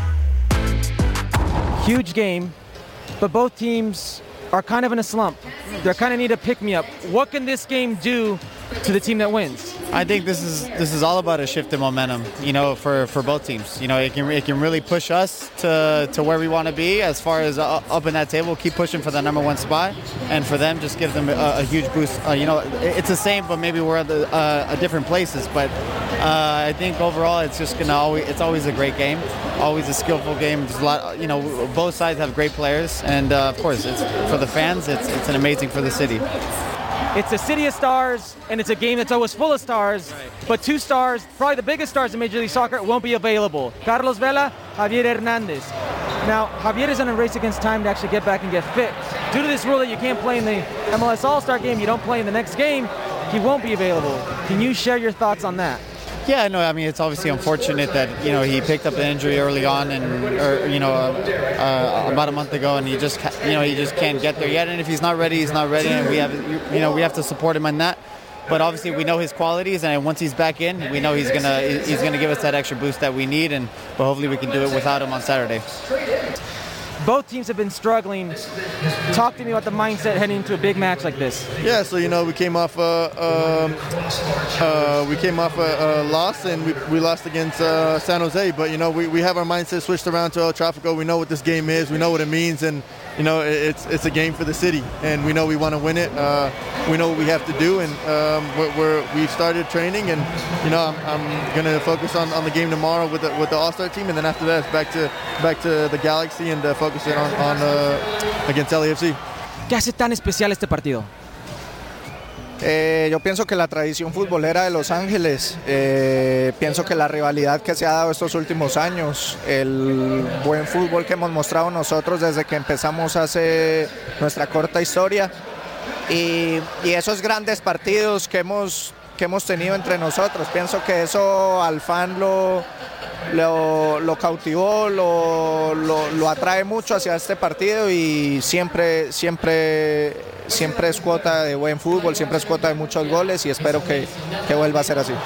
Huge game, but both teams are kind of in a slump. They kind of need a pick-me-up. What can this game do to the team that wins? I think this is all about a shift in momentum, for both teams. It can really push us to where we want to be as far as up in that table. Keep pushing for the number one spot, and for them, just give them a huge boost. It's the same, but maybe we're at different places. But I think overall, it's just it's always a great game, always a skillful game. There's a lot, both sides have great players, and of course, it's for the fans. It's an amazing for the city. It's a city of stars, and it's a game that's always full of stars, but two stars, probably the biggest stars in Major League Soccer, won't be available. Carlos Vela, Javier Hernandez. Now, Javier is in a race against time to actually get back and get fit. Due to this rule that you can't play in the MLS All-Star game, you don't play in the next game, he won't be available. Can you share your thoughts on that? Yeah, no, I mean, it's obviously unfortunate that, he picked up an injury early on about a month ago, and he just can't get there yet. And if he's not ready, he's not ready, and we have to support him on that. But obviously, we know his qualities, and once he's back in, we know he's gonna give us that extra boost that we need, but hopefully we can do it without him on Saturday. Both teams have been struggling. Talk to me about the mindset heading into a big match like this. Yeah, so we came off a loss, and we lost against San Jose. But we have our mindset switched around to El Tráfico. We know what this game is. We know what it means, and it's a game for the city, and we know we want to win it. We know what we have to do, and we've started training, and I'm gonna focus on the game tomorrow with the All-Star team, and then after that, it's back to the Galaxy and focusing on against LAFC. ¿Qué hace tan especial este partido? Yo pienso que la tradición futbolera de Los Ángeles, pienso que la rivalidad que se ha dado estos últimos años, el buen fútbol que hemos mostrado nosotros desde que empezamos hace nuestra corta historia y esos grandes partidos que hemos tenido entre nosotros, pienso que eso al fan lo cautivó, lo atrae mucho hacia este partido y siempre es cuota de buen fútbol, siempre es cuota de muchos goles y espero que vuelva a ser así.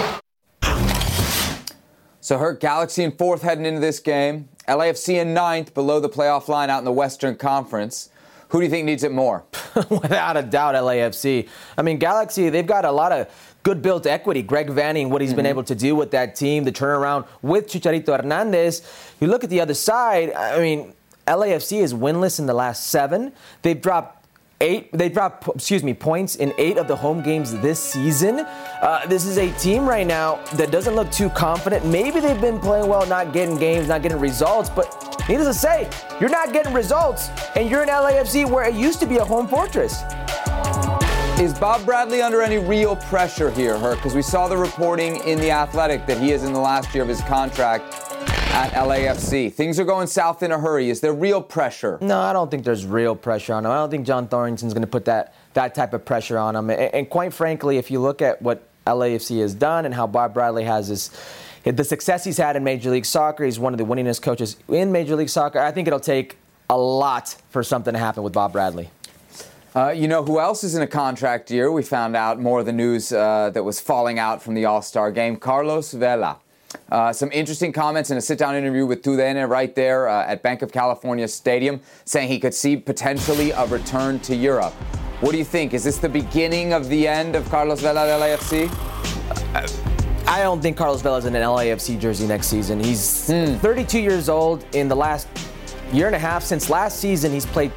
So Herc, Galaxy in 4th heading into this game, LAFC in 9th below the playoff line out in the Western Conference. Who do you think needs it more? Without a doubt, LAFC. I mean, Galaxy, they've got a lot of good built equity. Greg Vanning, what he's been able to do with that team, the turnaround with Chicharito Hernandez. You look at the other side, I mean, LAFC is winless in the last 7. They've dropped points in 8 of the home games this season. This is a team right now that doesn't look too confident. Maybe they've been playing well, not getting games, not getting results, but needless to say, you're not getting results, and you're in LAFC where it used to be a home fortress. Is Bob Bradley under any real pressure here, Herc? Because we saw the reporting in The Athletic that he is in the last year of his contract at LAFC. Things are going south in a hurry. Is there real pressure? No, I don't think there's real pressure on him. I don't think John Thornton's going to put that type of pressure on him. And quite frankly, if you look at what LAFC has done and how Bob Bradley has the success he's had in Major League Soccer, he's one of the winningest coaches in Major League Soccer. I think it'll take a lot for something to happen with Bob Bradley. You know who else is in a contract year? We found out more of the news that was falling out from the All-Star game. Carlos Vela. Some interesting comments in a sit-down interview with TUDN right there at Bank of California Stadium, saying he could see potentially a return to Europe. What do you think? Is this the beginning of the end of Carlos Vela at LAFC? I don't think Carlos Vela's in an LAFC jersey next season. He's 32 years old. In the last year and a half since last season, he's played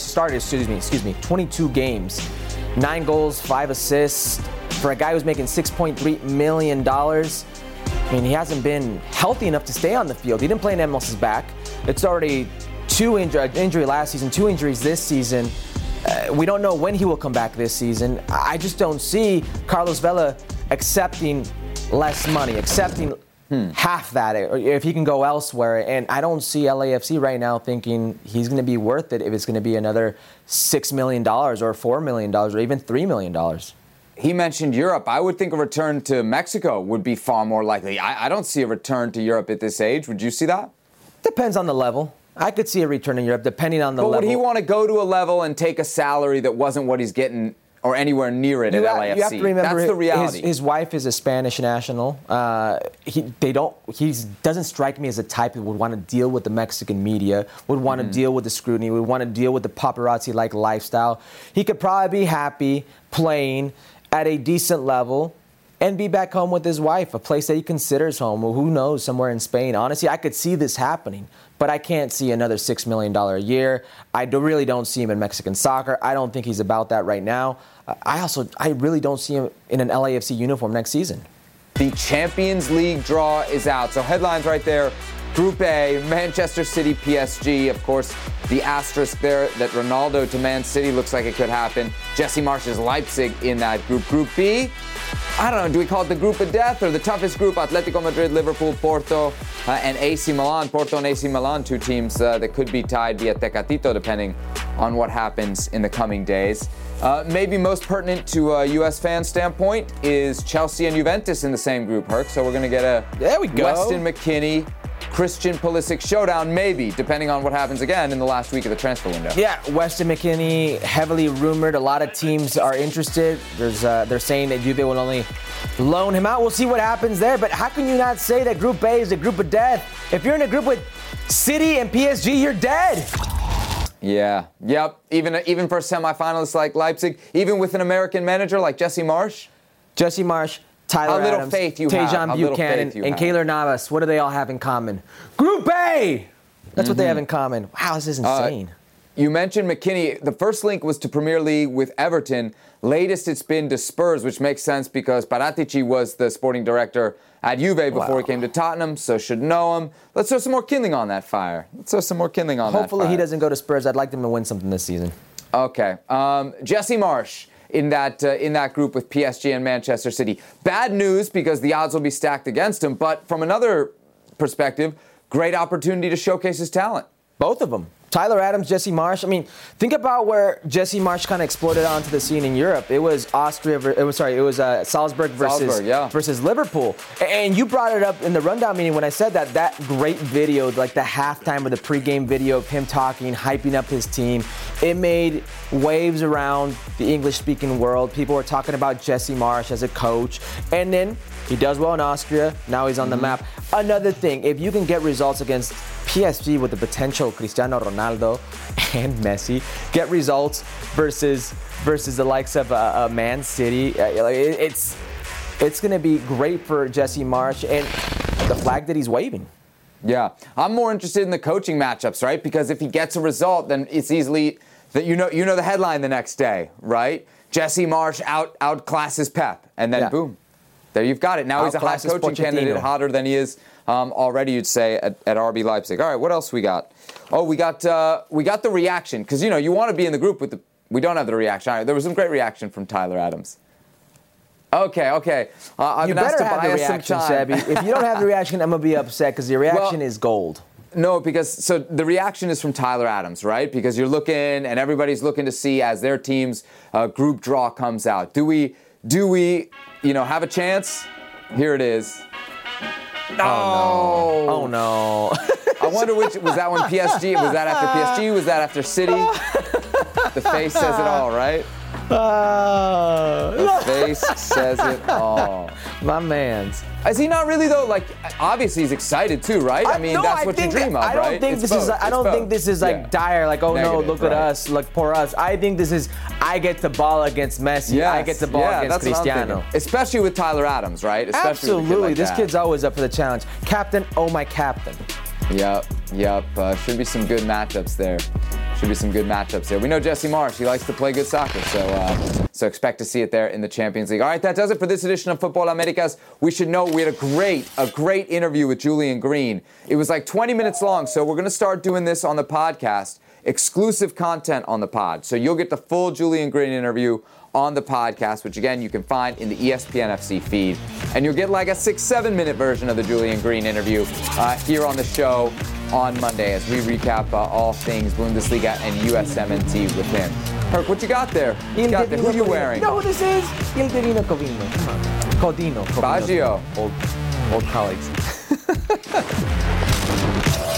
22 games, 9 goals, 5 assists. For a guy who's making $6.3 million, I mean, he hasn't been healthy enough to stay on the field. He didn't play in MLS's back. It's already 2 injury last season, 2 injuries this season. We don't know when he will come back this season. I just don't see Carlos Vela accepting less money, accepting half that if he can go elsewhere. And I don't see LAFC right now thinking he's going to be worth it if it's going to be another $6 million or $4 million or even $3 million. he mentioned Europe. I would think a return to Mexico would be far more likely. I don't see a return to Europe at this age. Would you see that? Depends on the level. I could see a return in Europe depending on the level. But would he want to go to a level and take a salary that wasn't what he's getting or anywhere near it at LAFC? You have to remember, that's the reality. His wife is a Spanish national. He doesn't strike me as a type that would want to deal with the Mexican media, would want to deal with the scrutiny, would want to deal with the paparazzi-like lifestyle. He could probably be happy playing at a decent level and be back home with his wife, a place that he considers home, or who knows, somewhere in Spain. Honestly, I could see this happening, but I can't see another $6 million a year. I really don't see him in Mexican soccer. I don't think he's about that right now. I really don't see him in an LAFC uniform next season. The Champions League draw is out. So headlines right there. Group A, Manchester City, PSG. Of course, the asterisk there that Ronaldo to Man City looks like it could happen. Jesse Marsch's Leipzig in that group. Group B, I don't know, do we call it the group of death or the toughest group? Atletico Madrid, Liverpool, Porto, and AC Milan. Porto and AC Milan, two teams that could be tied via Tecatito, depending on what happens in the coming days. Maybe most pertinent to a U.S. fan standpoint is Chelsea and Juventus in the same group, Herc. So we're going to get a Weston McKennie, Christian Pulisic showdown, maybe, depending on what happens again in the last week of the transfer window. Yeah, Weston McKennie, heavily rumored. A lot of teams are interested. They're saying that Juve will only loan him out. We'll see what happens there. But how can you not say that Group A is a group of death? If you're in a group with City and PSG, you're dead. Yeah. Yep. Even for semifinalists like Leipzig, even with an American manager like Jesse Marsch. Jesse Marsch, Tyler Adams, Adams, faith you Tejan have. Buchanan, and Keylor Navas. What do they all have in common? Group A! That's what they have in common. Wow, this is insane. You mentioned McKennie. The first link was to Premier League with Everton. Latest, it's been to Spurs, which makes sense because Paratici was the sporting director at Juve before he came to Tottenham, so should know him. Let's throw some more kindling on that fire. Hopefully he doesn't go to Spurs. I'd like them to win something this season. Okay. Jesse Marsch in that group with PSG and Manchester City. Bad news because the odds will be stacked against him, but from another perspective, great opportunity to showcase his talent. Both of them. Tyler Adams, Jesse Marsch. I mean, think about where Jesse Marsch kind of exploded onto the scene in Europe. It was Salzburg versus Liverpool. And you brought it up in the rundown meeting when I said that great video, like the halftime of the pregame video of him talking, hyping up his team. It made waves around the English-speaking world. People were talking about Jesse Marsch as a coach. And then he does well in Austria. Now he's on the map. Another thing, if you can get results against PSG with the potential Cristiano Ronaldo and Messi, get results versus the likes of Man City, it's going to be great for Jesse Marsch and the flag that he's waving. Yeah, I'm more interested in the coaching matchups, right? Because if he gets a result, then it's easily that you know the headline the next day, right? Jesse Marsch outclasses Pep, and then boom, there you've got it. Now he's a hot coaching candidate, hotter than he is already, you'd say, at RB Leipzig. All right, what else we got? Oh, we got the reaction, because you want to be in the group with the. We don't have the reaction. All right, there was some great reaction from Tyler Adams. Okay. You better have the reaction, Sebby. If you don't have the reaction, I'm gonna be upset because the reaction is gold. No, because the reaction is from Tyler Adams, right? Because you're looking, and everybody's looking to see as their team's group draw comes out. Do we have a chance? Here it is. Oh no! I wonder which was that one. PSG? Was that after PSG? Was that after City? The face says it all, right? The face says it all. My man's. Is he not really though? Like, obviously he's excited too, right? I mean, that's what you dream of, right? I don't think this is like dire. Like, oh negative, no, look at us, like poor us. I think this is I get the ball against Messi. Yes. I get the ball against Cristiano. Especially with Tyler Adams, right? Especially absolutely. With this kid's always up for the challenge. Captain, oh my captain. Yep. Should be some good matchups there. We know Jesse Marsch. He likes to play good soccer, so expect to see it there in the Champions League. All right, that does it for this edition of Football Americas. We should know we had a great interview with Julian Green. It was like 20 minutes long, so we're going to start doing this on the podcast. Exclusive content on the pod. So you'll get the full Julian Green interview on the podcast, which again you can find in the ESPN FC feed. And you'll get like a 6-7 minute version of the Julian Green interview here on the show on Monday as we recap all things Bundesliga and USMNT with him. Herc, what you got there? Il Got there. Who Divino you Codino. wearing? You know who this is? Il Divino Codino. Come on. Codino. Baggio. Old colleagues.